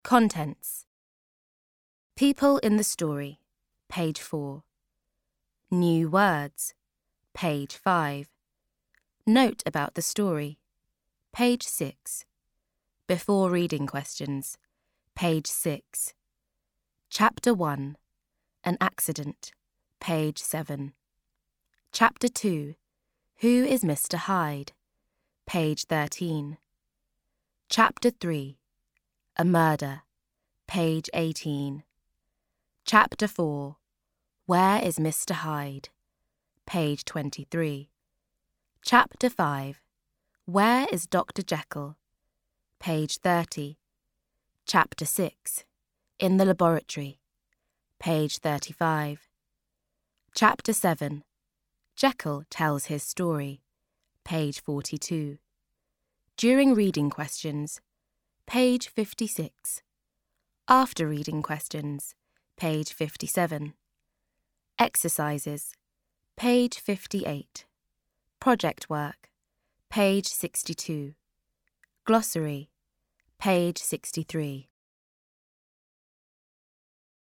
Contents. People in the story, page 4. New words, page 5. Note about the story, page 6. Before reading questions, page 6. Chapter 1, An accident, page 7. Chapter 2, Who is Mr. Hyde, page 13. Chapter 3, A murder, page 18. Chapter 4, Where is Mr. Hyde, page 23. Chapter 5, Where is Dr. Jekyll, page 30. Chapter 6, In the laboratory, page 35. Chapter 7, Jekyll tells his story, page 42. During reading questions, page 56. After reading questions, page 57. Exercises, page 58. Project work, page 62. Glossary, page 63.